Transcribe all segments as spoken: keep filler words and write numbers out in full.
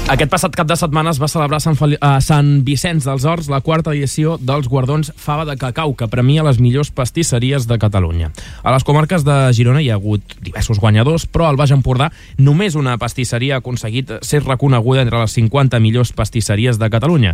Aquest passat cap de setmana es va celebrar a Sant, Fel... a Sant Vicenç dels Horts la quarta edició dels guardons Fava de Cacau, que premia les millors pastisseries de Catalunya. A les comarques de Girona hi ha hagut diversos guanyadors, però al Baix Empordà només una pastisseria ha aconseguit ser reconeguda entre les cinquanta millors pastisseries de Catalunya.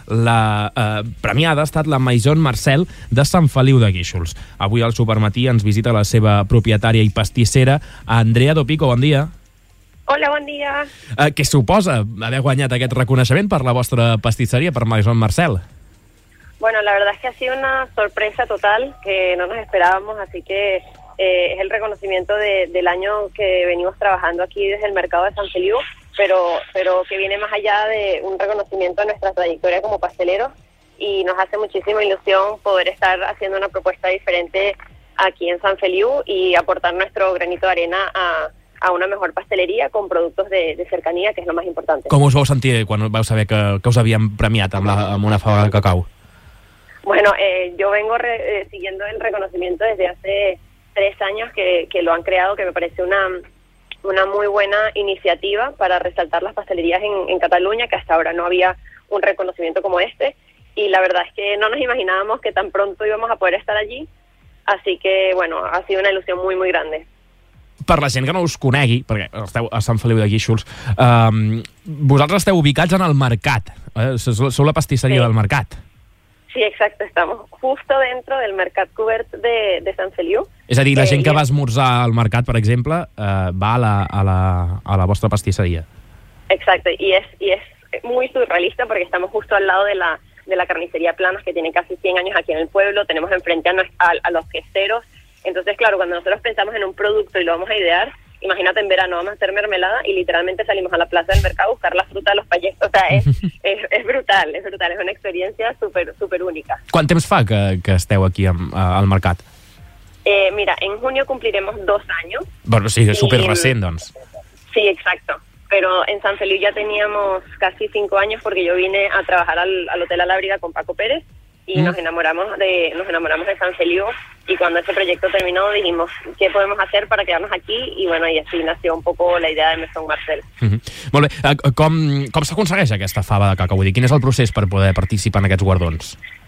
La eh, premiada ha estat la Maison Marcel de Sant Feliu de Guíxols. Avui al Supermatí ens visita la seva propietària i pastissera, Andrea Dopico. Bon dia. Hola, bon dia. Eh, què suposa haver guanyat aquest reconeixement per la vostra pastisseria, per Maison Marcel? Bueno, la verdad es que ha sido una sorpresa total que no nos esperábamos, así que eh, es el reconocimiento de, del año que venimos trabajando aquí desde el mercado de Sant Feliu, pero, pero que viene más allá de un reconocimiento de nuestra trayectoria como pasteleros, y nos hace muchísima ilusión poder estar haciendo una propuesta diferente aquí en Sant Feliu y aportar nuestro granito de arena a a una mejor pastelería con productos de, de cercanía, que es lo más importante. Com us vau sentir quan vau saber que, que us havíem premiat amb, la, amb una fava de cacau? Bueno, eh, yo vengo re, eh, siguiendo el reconocimiento desde hace tres años que, que lo han creado, que me parece una, una muy buena iniciativa para resaltar las pastelerías en, en Cataluña, que hasta ahora no había un reconocimiento como este, y la verdad es que no nos imaginábamos que tan pronto íbamos a poder estar allí, así que bueno, ha sido una ilusión muy muy grande. Per la gent que no us conegui, perquè esteu a Sant Feliu de Guíxols, eh, vosaltres esteu ubicats en el mercat, eh? Sou la pastisseria sí. del mercat. Sí, exacto, estamos justo dentro del mercat cobert de, de Sant Feliu. És a dir, la gent eh, que va esmorzar al mercat, per exemple, eh, va a la, a, la, a la vostra pastisseria. Exacto, y es, y es muy surrealista porque estamos justo al lado de la, de la carnicería Planas, que tiene casi cien años aquí en el pueblo, tenemos enfrente a, a, a los queseros. Entonces, claro, cuando nosotros pensamos en un producto y lo vamos a idear, imagínate, en verano vamos a hacer mermelada y literalmente salimos a la plaza del mercado a buscar la fruta de los payés. O sea, es, es, es brutal, es brutal, es una experiencia súper súper única. Quant temps fa que, que esteu aquí a, a, al mercat? Eh, mira, en junio cumpliremos dos años. Bueno, sí, és súper recent, doncs. Sí, exacto. Pero en Sant Feliu ya teníamos casi cinco años porque yo vine a trabajar al, al Hotel Alábriga con Paco Pérez y mm. nos enamoramos de nos enamoramos de Sant Feliu, y cuando ese proyecto terminó dijimos ¿qué podemos hacer para quedarnos aquí? Y bueno, y así nació un poco la idea de Maison Marcel. Mm-hmm. Molt bé, com, com s'aconsegueix aquesta fava de cacau? Vull dir, quin és el procés per poder participar en aquests guardons?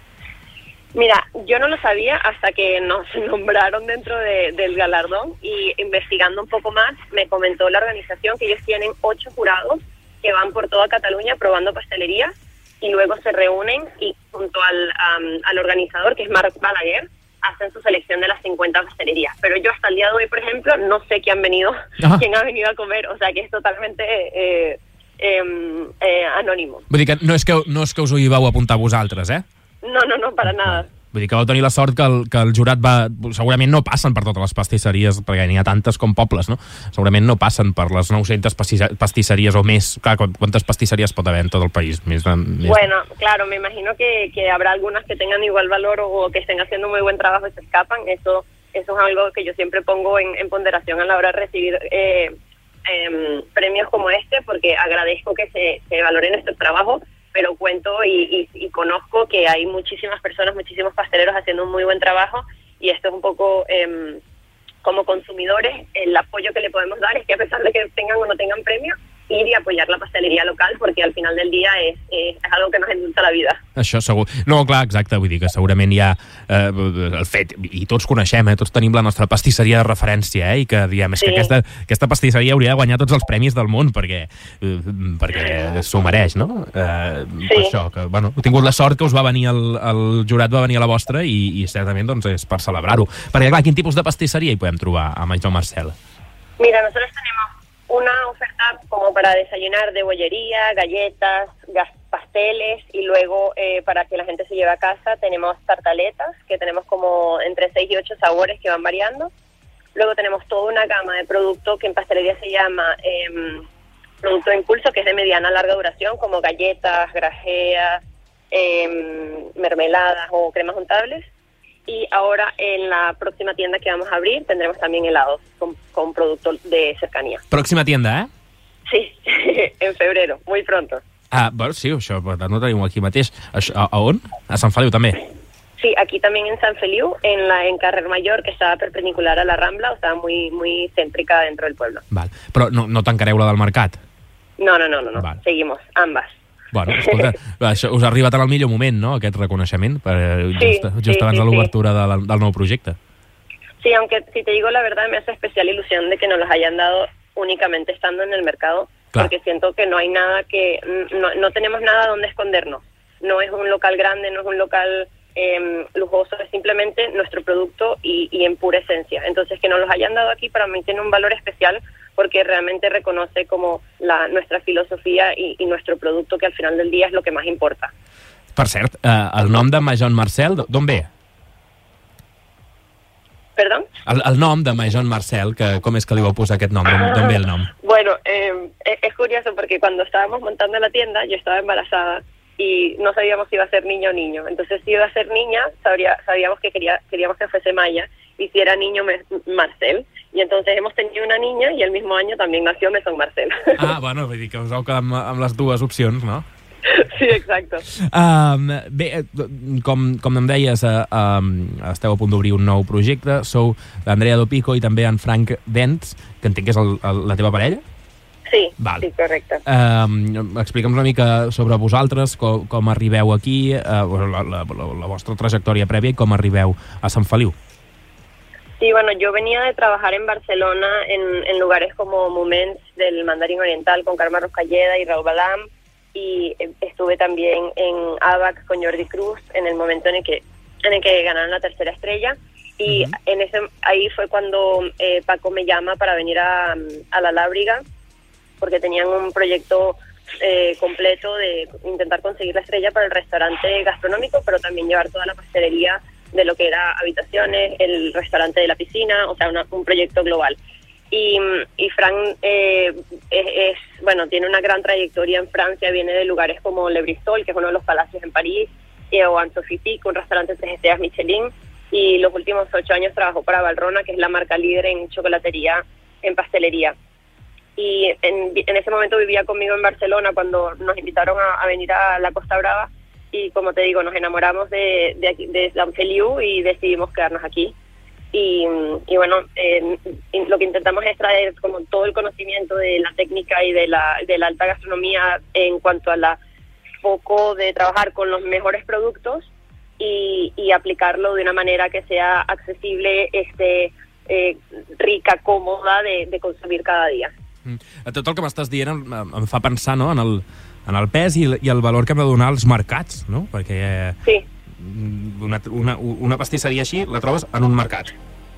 Mira, yo no lo sabía hasta que nos nombraron dentro de, del galardón, y investigando un poco más me comentó la organización que ellos tienen ocho jurados que van por toda Cataluña probando pastelerías, y luego se reúnen y junto al, um, al organizador, que es Marc Balaguer, hacen su selección de las cincuenta pastelerías. Pero yo hasta el día de hoy, por ejemplo, no sé quién han venido, ah. quién ha venido a comer, o sea que es totalmente eh, eh, eh, anònimo. Vull dir que no és que, no és que us ho hi vau apuntar vosaltres, eh? No, no, no, para nada. Vull dir que vau tenir la sort que el, que el jurat va... Segurament no passen per totes les pastisseries, perquè n'hi ha tantes com pobles, no? Segurament no passen per les nou-centes pastisseries o més. Clar, ¿cuántas pastisseries pot haver en tot el país? Més, més... Bueno, claro, me imagino que, que habrá algunas que tengan igual valor o que estén haciendo muy buen trabajo y se escapan. Eso, eso es algo que yo siempre pongo en, en ponderación a la hora de recibir eh, eh, premios como este, porque agradezco que se, se valore nuestro trabajo, pero cuento y, y, y conozco que hay muchísimas personas, muchísimos pasteleros haciendo un muy buen trabajo, y esto es un poco, eh, como consumidores, el apoyo que le podemos dar es que a pesar de que tengan o no tengan premio, ir i apoyar la pasteleria local, perquè al final del dia és, és, és algo que nos endulça la vida. Això segur. No, clar, exacte, vull dir que segurament hi ha eh, el fet, i tots coneixem, eh, tots tenim la nostra pastisseria de referència, eh, i que diem, és sí. que aquesta, aquesta pastisseria hauria de guanyar tots els premis del món, perquè, eh, perquè s'ho mereix, no? Eh, sí. Per això, que, bueno, he tingut la sort que us va venir el, el jurat va venir a la vostra, i, i certament doncs, és per celebrar-ho. Perquè, clar, quin tipus de pastisseria hi podem trobar a Maison Marcel? Mira, nosotros tenemos una oferta como para desayunar de bollería, galletas, pasteles, y luego eh, para que la gente se lleve a casa tenemos tartaletas, que tenemos como entre seis y ocho sabores que van variando. Luego tenemos toda una gama de producto que en pastelería se llama eh, producto de impulso, que es de mediana a larga duración, como galletas, grajeas, eh, mermeladas o cremas untables. Y ahora en la próxima tienda que vamos a abrir tendremos también helados con, con productos de cercanía. Próxima tienda, eh? Sí, en febrero, muy pronto. Ah, bueno, sí, això, per tant, no tenim aquí mateix. A, a on? A Sant Feliu també? Sí, aquí también en Sant Feliu, en la en Carrer Mayor, que estaba perpendicular a la Rambla, o sea, muy muy céntrica dentro del pueblo. Val. Però no, no tancareu la del mercat? No, no, no, no, no. Vale. Seguimos, ambas. Bueno, escolta, això us ha arribat en el millor moment, no?, aquest reconeixement, per, sí, just, just sí, abans sí, de l'obertura sí. del, del nou projecte. Sí, aunque si te digo la verdad, me hace especial ilusión de que nos los hayan dado únicamente estando en el mercado, claro. Porque siento que no hay nada que, no, no tenemos nada donde escondernos. No es un local grande, no es un local eh, lujoso, es simplemente nuestro producto y, y en pura esencia. Entonces, que nos los hayan dado aquí para mí tiene un valor especial porque realmente reconoce como la, nuestra filosofía y, y nuestro producto, que al final del día es lo que más importa. Per cert, eh, el nom de Maison Marcel, d'on ve? Perdón? El, el nom de Maison Marcel, que, com és que li vau posar aquest nom? D'on ve el nom? Bueno, eh, es, es curioso porque cuando estábamos montando la tienda, yo estaba embarazada y no sabíamos si iba a ser niño o niño. Entonces, si iba a ser niña, sabría, sabíamos que quería, queríamos que fuese Maya, y si era niño, Marcel. Y entonces hemos tenido una niña y el mismo año también nació Maison Marcel. Ah, bueno, vull dir que us heu quedat amb, amb les dues opcions, no? Sí, exacte. Um, bé, com, com em deies, uh, um, esteu a punt d'obrir un nou projecte, sou l'Andrea Dopico i també en Frank Bentz, que entenc que és el, el, la teva parella? Sí, Val. sí, correcte. Um, Explica'm una mica sobre vosaltres, com, com arribeu aquí, uh, la, la, la, la vostra trajectòria prèvia i com arribeu a Sant Feliu. Sí, bueno, yo venía de trabajar en Barcelona en, en lugares como Moments del Mandarín Oriental con Carme Roscalleda y Raúl Balam, y estuve también en A B A C con Jordi Cruz en el momento en el que en el que ganaron la tercera estrella, y uh-huh. en ese ahí fue cuando eh, Paco me llama para venir a, a La Lábriga, porque tenían un proyecto eh, completo de intentar conseguir la estrella para el restaurante gastronómico, pero también llevar toda la pastelería de lo que era habitaciones, el restaurante de la piscina, o sea, una, un proyecto global. Y, y Frank eh, es, es, bueno, tiene una gran trayectoria en Francia, viene de lugares como Le Bristol, que es uno de los palacios en París, eh, o Anne-Sophie Pic, un restaurante tres estrellas Michelin, y los últimos ocho años trabajó para Valrhona, que es la marca líder en chocolatería, en pastelería. Y en, en ese momento vivía conmigo en Barcelona cuando nos invitaron a, a venir a la Costa Brava, y como te digo, nos enamoramos de, de, de Sant Feliu y decidimos quedarnos aquí. Y, y bueno, eh, lo que intentamos es traer como todo el conocimiento de la técnica y de la, de la alta gastronomía en cuanto a la foco de trabajar con los mejores productos y, y aplicarlo de una manera que sea accesible, este, eh, rica, cómoda de, de consumir cada día. Mm. Tot el que m'estàs dient em, em fa pensar, no?, en el, en el pes i el, i el valor que hem de donar als mercats, no? Perquè eh, sí. una, una, una pastisseria així la trobes en un mercat.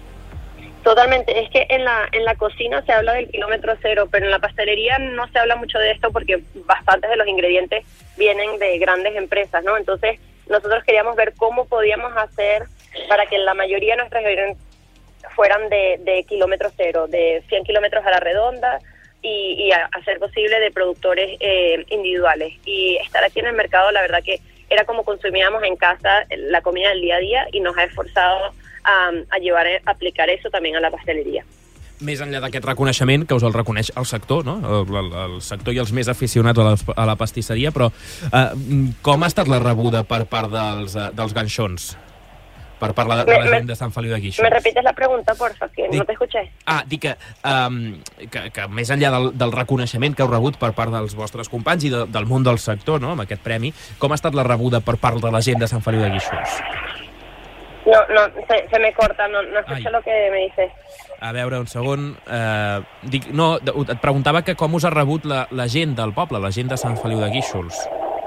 Totalmente, es que en la, en la cocina se habla del kilómetro cero, pero en la pastelería no se habla mucho de esto porque bastantes de los ingredientes vienen de grandes empresas, ¿no? Entonces nosotros queríamos ver cómo podíamos hacer para que la mayoría de nuestras ingredientes fueran de, de kilómetro cero, de cien kilómetros a la redonda, y, y a, a ser posible de productores eh, individuales. Y estar aquí en el mercado, la verdad que era como consumíamos en casa la comida del día a día, y nos ha esforzado a, a llevar a aplicar eso también a la pastelería. Més enllà d'aquest reconeixement, que us el reconeix el sector, no? el, el, el sector i els més aficionats a la, a la pastisseria, però eh, com ha estat la rebuda per part dels, dels ganxons? Per parlar de, de la gent de Sant Feliu de Guíxols. ¿Me repites la pregunta, porfa? Que dic, no t'escuché. Ah, dic que, um, que, que més enllà del, del reconeixement que heu rebut per part dels vostres companys i de, del món del sector, no?, amb aquest premi, com ha estat la rebuda per part de la gent de Sant Feliu de Guíxols? No, no, se, se me corta, no, no escucho lo que me dices. A veure, un segon. Eh, dic, no, et preguntava que com us ha rebut la, la gent del poble, la gent de Sant Feliu de Guíxols.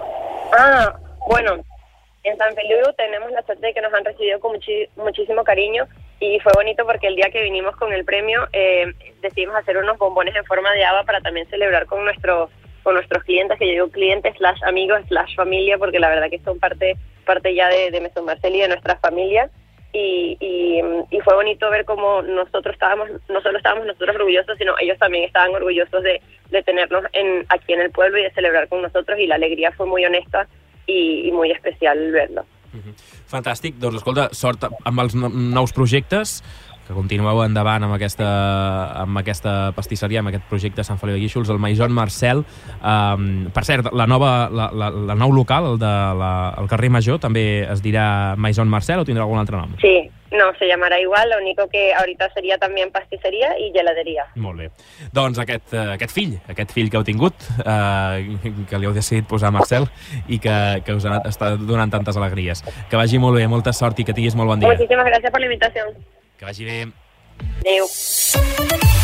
Ah, bueno, en San Feliu tenemos la suerte de que nos han recibido con muchi muchísimo cariño, y fue bonito porque el día que vinimos con el premio eh, decidimos hacer unos bombones en forma de haba para también celebrar con, nuestro, con nuestros clientes, que yo digo clientes slash amigos slash familia, porque la verdad que son parte, parte ya de, de Maison Marcel y de nuestra familia. Y, y, y fue bonito ver cómo nosotros estábamos, no solo estábamos nosotros orgullosos, sino ellos también estaban orgullosos de, de tenernos en, aquí en el pueblo y de celebrar con nosotros, y la alegría fue muy honesta i, i muy especial verlo. Uh-huh. Fantàstic. Doncs escolta, sort amb els nous projectes, que continueu endavant amb aquesta, amb aquesta pastisseria, amb aquest projecte Sant Feliu de Guíxols, el Maison Marcel. Um, per cert, la nova, la, la, la nou local, el de la, el carrer Major, també es dirà Maison Marcel o tindrà algun altre nom? Sí, no, se llamará igual, lo único que ahorita sería también pastissería y geladería. Molt bé. Doncs aquest, uh, aquest fill, aquest fill que heu tingut, uh, que li heu decidit posar Marcel i que, que us ha està donant tantes alegries. Que vagi molt bé, molta sort i que tinguis molt bon dia. Muchísimas gracias por la invitación. Que vagi bé. Adéu.